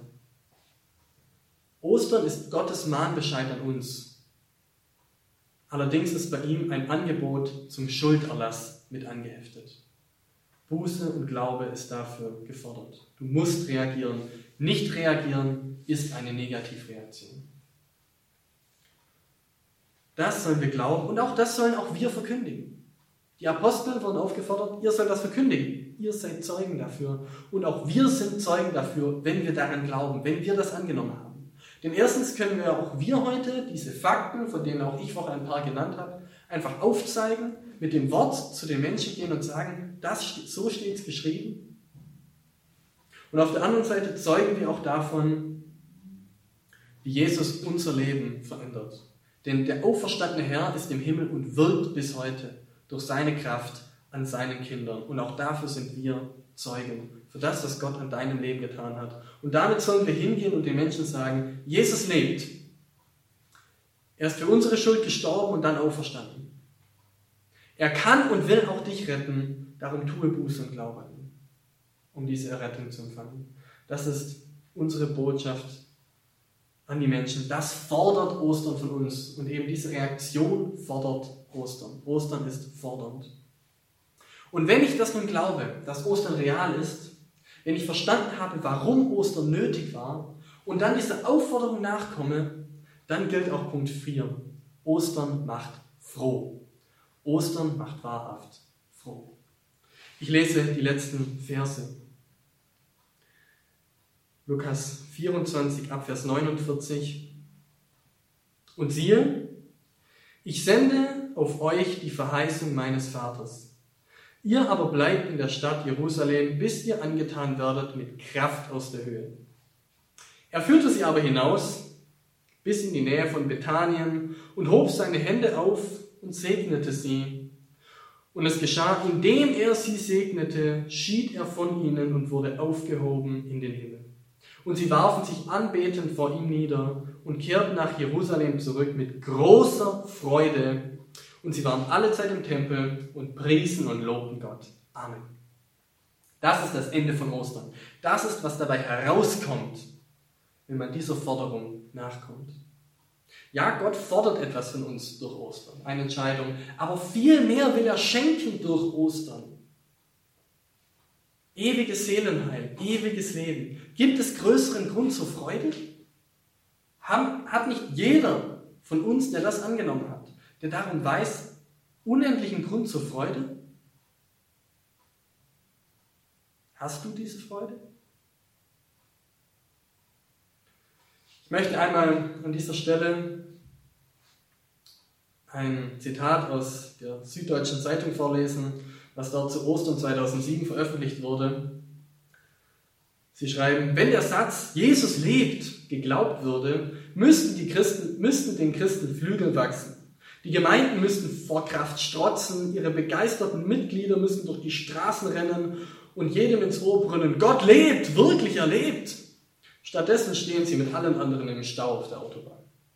Ostern ist Gottes Mahnbescheid an uns. Allerdings ist bei ihm ein Angebot zum Schulderlass mit angeheftet. Buße und Glaube ist dafür gefordert. Du musst reagieren. Nicht reagieren ist eine Negativreaktion. Das sollen wir glauben und auch das sollen auch wir verkündigen. Die Apostel wurden aufgefordert, ihr sollt das verkündigen. Ihr seid Zeugen dafür. Und auch wir sind Zeugen dafür, wenn wir daran glauben, wenn wir das angenommen haben. Denn erstens können wir auch wir heute diese Fakten, von denen auch ich vorher ein paar genannt habe, einfach aufzeigen, mit dem Wort zu den Menschen gehen und sagen, das, so steht es geschrieben. Und auf der anderen Seite zeugen wir auch davon, wie Jesus unser Leben verändert. Denn der auferstandene Herr ist im Himmel und wirkt bis heute durch seine Kraft an seinen Kindern. Und auch dafür sind wir Zeugen. Für das, was Gott an deinem Leben getan hat. Und damit sollen wir hingehen und den Menschen sagen, Jesus lebt. Er ist für unsere Schuld gestorben und dann auferstanden. Er kann und will auch dich retten. Darum tue Buße und Glaube an ihn, um diese Errettung zu empfangen. Das ist unsere Botschaft an die Menschen. Das fordert Ostern von uns. Und eben diese Reaktion fordert Ostern. Ostern ist fordernd. Und wenn ich das nun glaube, dass Ostern real ist, wenn ich verstanden habe, warum Ostern nötig war und dann dieser Aufforderung nachkomme, dann gilt auch Punkt vier. Ostern macht froh. Ostern macht wahrhaft froh. Ich lese die letzten Verse. Lukas vierundzwanzig, Abvers neunundvierzig. Und siehe, ich sende auf euch die Verheißung meines Vaters. Ihr aber bleibt in der Stadt Jerusalem, bis ihr angetan werdet mit Kraft aus der Höhe. Er führte sie aber hinaus, bis in die Nähe von Bethanien, und hob seine Hände auf und segnete sie. Und es geschah, indem er sie segnete, schied er von ihnen und wurde aufgehoben in den Himmel. Und sie warfen sich anbetend vor ihm nieder und kehrten nach Jerusalem zurück mit großer Freude. Und sie waren allezeit im Tempel und priesen und lobten Gott. Amen. Das ist das Ende von Ostern. Das ist, was dabei herauskommt, wenn man dieser Forderung nachkommt. Ja, Gott fordert etwas von uns durch Ostern, eine Entscheidung, aber viel mehr will er schenken durch Ostern. Ewiges Seelenheil, ewiges Leben. Gibt es größeren Grund zur Freude? Hat nicht jeder von uns, der das angenommen hat, der darum weiß, unendlichen Grund zur Freude? Hast du diese Freude? Ich möchte einmal an dieser Stelle ein Zitat aus der Süddeutschen Zeitung vorlesen, was dort zu Ostern zweitausendsieben veröffentlicht wurde. Sie schreiben, wenn der Satz Jesus lebt geglaubt würde, müssten, die Christen, müssten den Christen Flügel wachsen. Die Gemeinden müssten vor Kraft strotzen, ihre begeisterten Mitglieder müssten durch die Straßen rennen und jedem ins Ohr brüllen, Gott lebt, wirklich er lebt. Stattdessen stehen sie mit allen anderen im Stau auf der Autobahn.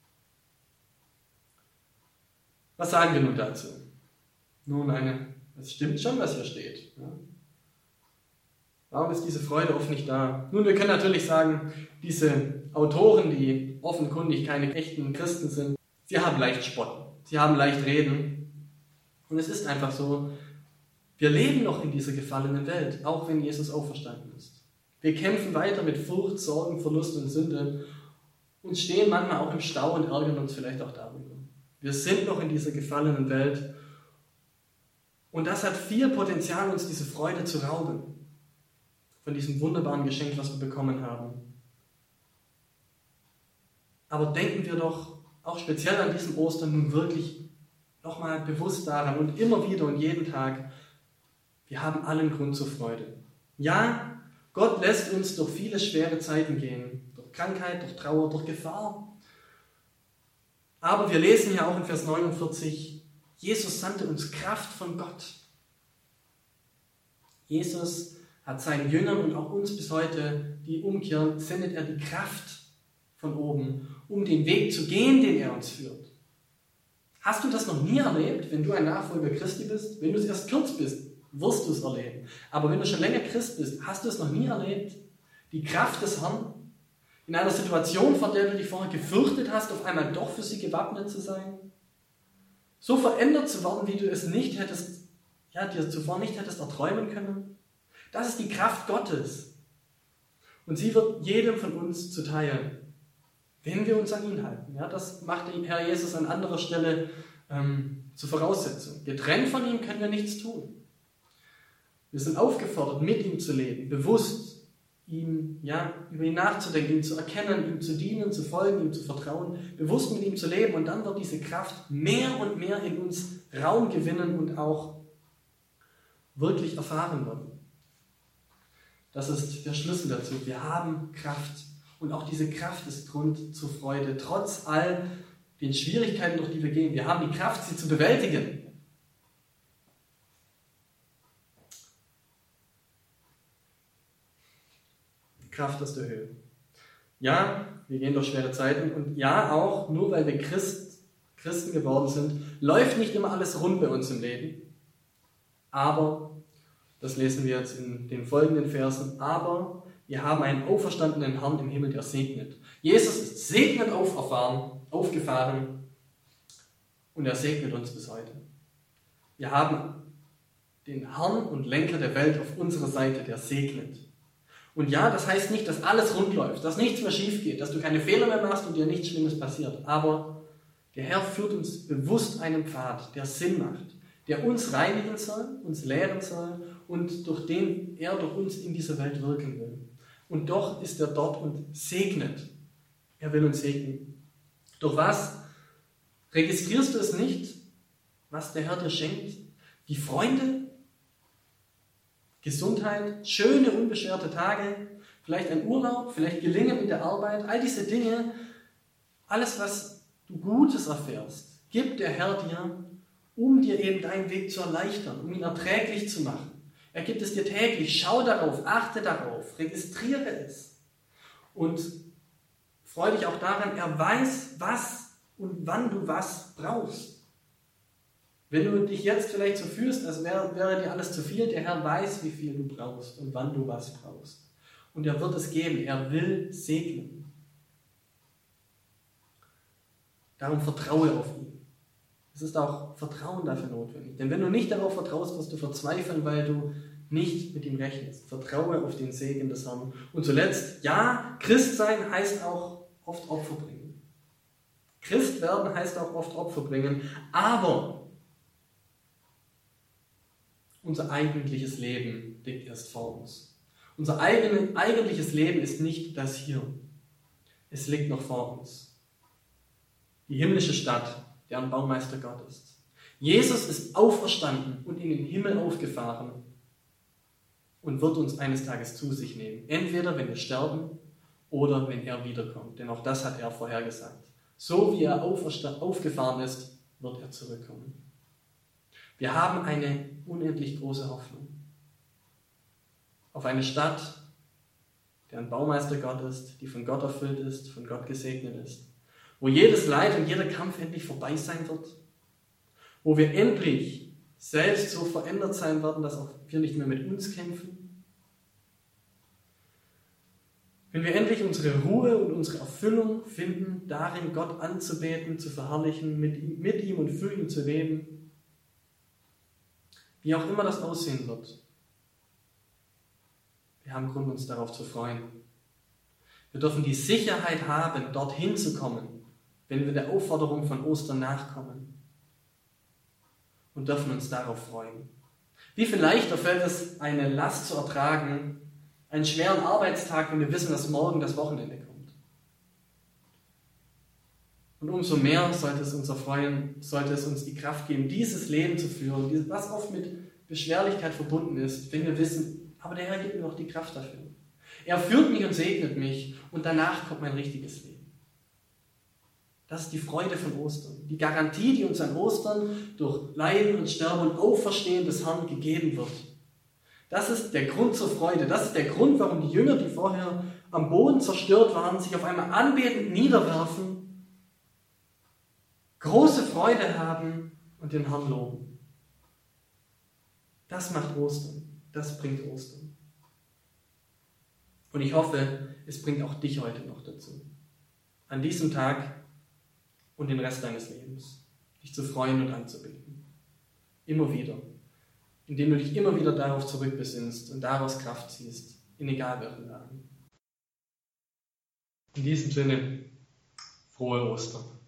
Was sagen wir nun dazu? Nun, eine, es stimmt schon, was hier steht. Ja. Warum ist diese Freude oft nicht da? Nun, wir können natürlich sagen, diese Autoren, die offenkundig keine echten Christen sind, sie haben leicht spotten, sie haben leicht reden. Und es ist einfach so, wir leben noch in dieser gefallenen Welt, auch wenn Jesus auferstanden ist. Wir kämpfen weiter mit Furcht, Sorgen, Verlust und Sünde und stehen manchmal auch im Stau und ärgern uns vielleicht auch darüber. Wir sind noch in dieser gefallenen Welt und das hat viel Potenzial, uns diese Freude zu rauben. Von diesem wunderbaren Geschenk, was wir bekommen haben. Aber denken wir doch auch speziell an diesem Ostern nun wirklich nochmal bewusst daran und immer wieder und jeden Tag, wir haben allen Grund zur Freude. Ja, Gott lässt uns durch viele schwere Zeiten gehen, durch Krankheit, durch Trauer, durch Gefahr. Aber wir lesen ja auch in Vers neunundvierzig, Jesus sandte uns Kraft von Gott. Jesus hat seinen Jüngern und auch uns bis heute, die umkehren, sendet er die Kraft von oben, um den Weg zu gehen, den er uns führt. Hast du das noch nie erlebt, wenn du ein Nachfolger Christi bist? Wenn du es erst kurz bist, wirst du es erleben. Aber wenn du schon länger Christ bist, hast du es noch nie erlebt? Die Kraft des Herrn, in einer Situation, vor der du dich vorher gefürchtet hast, auf einmal doch für sie gewappnet zu sein? So verändert zu werden, wie du es nicht hättest, ja, dir zuvor nicht hättest erträumen können? Das ist die Kraft Gottes. Und sie wird jedem von uns zuteil, wenn wir uns an ihn halten. Ja, das macht der Herr Jesus an anderer Stelle ähm, zur Voraussetzung. Getrennt von ihm können wir nichts tun. Wir sind aufgefordert, mit ihm zu leben, bewusst ihm, ja, über ihn nachzudenken, ihn zu erkennen, ihm zu dienen, zu folgen, ihm zu vertrauen, bewusst mit ihm zu leben. Und dann wird diese Kraft mehr und mehr in uns Raum gewinnen und auch wirklich erfahren werden. Das ist der Schlüssel dazu. Wir haben Kraft. Und auch diese Kraft ist Grund zur Freude, trotz all den Schwierigkeiten, durch die wir gehen. Wir haben die Kraft, sie zu bewältigen. Kraft aus der Höhe. Ja, wir gehen durch schwere Zeiten und ja, auch nur weil wir Christ, Christen geworden sind, läuft nicht immer alles rund bei uns im Leben. Aber, das lesen wir jetzt in den folgenden Versen, aber wir haben einen auferstandenen Herrn im Himmel, der segnet. Jesus ist segnend auferfahren, aufgefahren und er segnet uns bis heute. Wir haben den Herrn und Lenker der Welt auf unserer Seite, der segnet. Und ja, das heißt nicht, dass alles rund läuft, dass nichts mehr schief geht, dass du keine Fehler mehr machst und dir nichts Schlimmes passiert. Aber der Herr führt uns bewusst einen Pfad, der Sinn macht, der uns reinigen soll, uns lehren soll und durch den er durch uns in dieser Welt wirken will. Und doch ist er dort und segnet. Er will uns segnen. Durch was? Registrierst du es nicht, was der Herr dir schenkt? Die Freunde, Gesundheit, schöne, unbeschwerte Tage, vielleicht ein Urlaub, vielleicht Gelingen in der Arbeit, all diese Dinge, alles, was du Gutes erfährst, gibt der Herr dir, um dir eben deinen Weg zu erleichtern, um ihn erträglich zu machen. Er gibt es dir täglich. Schau darauf, achte darauf, registriere es. Und freu dich auch daran, er weiß, was und wann du was brauchst. Wenn du dich jetzt vielleicht so fühlst, als wäre, wäre dir alles zu viel, der Herr weiß, wie viel du brauchst und wann du was brauchst. Und er wird es geben, er will segnen. Darum vertraue auf ihn. Es ist auch Vertrauen dafür notwendig. Denn wenn du nicht darauf vertraust, wirst du verzweifeln, weil du nicht mit ihm rechnest. Vertraue auf den Segen des Herrn. Und zuletzt, ja, Christ sein heißt auch oft Opfer bringen. Christ werden heißt auch oft Opfer bringen, aber unser eigentliches Leben liegt erst vor uns. Unser eigen, eigentliches Leben ist nicht das hier. Es liegt noch vor uns. Die himmlische Stadt, deren Baumeister Gott ist. Jesus ist auferstanden und in den Himmel aufgefahren und wird uns eines Tages zu sich nehmen. Entweder wenn wir sterben oder wenn er wiederkommt. Denn auch das hat er vorhergesagt. So wie er aufgefahren ist, wird er zurückkommen. Wir haben eine unendlich große Hoffnung. Auf eine Stadt, deren Baumeister Gott ist, die von Gott erfüllt ist, von Gott gesegnet ist. Wo jedes Leid und jeder Kampf endlich vorbei sein wird. Wo wir endlich selbst so verändert sein werden, dass auch wir nicht mehr mit uns kämpfen. Wenn wir endlich unsere Ruhe und unsere Erfüllung finden, darin Gott anzubeten, zu verherrlichen, mit ihm, mit ihm und für ihn zu leben, wie auch immer das aussehen wird. Wir haben Grund, uns darauf zu freuen. Wir dürfen die Sicherheit haben, dorthin zu kommen, wenn wir der Aufforderung von Ostern nachkommen. Und dürfen uns darauf freuen. Wie viel leichter fällt es, eine Last zu ertragen, einen schweren Arbeitstag, wenn wir wissen, dass morgen das Wochenende kommt. Und umso mehr sollte es uns erfreuen, sollte es uns die Kraft geben, dieses Leben zu führen, was oft mit Beschwerlichkeit verbunden ist, wenn wir wissen, aber der Herr gibt mir noch die Kraft dafür. Er führt mich und segnet mich und danach kommt mein richtiges Leben. Das ist die Freude von Ostern. Die Garantie, die uns an Ostern durch Leiden und Sterben und Auferstehen des Herrn gegeben wird. Das ist der Grund zur Freude. Das ist der Grund, warum die Jünger, die vorher am Boden zerstört waren, sich auf einmal anbetend niederwerfen, große Freude haben und den Herrn loben. Das macht Ostern. Das bringt Ostern. Und ich hoffe, es bringt auch dich heute noch dazu. An diesem Tag und den Rest deines Lebens, dich zu freuen und anzubeten. Immer wieder. Indem du dich immer wieder darauf zurückbesinnst und daraus Kraft ziehst, in egal welchen Lagen. In diesem Sinne, frohe Ostern.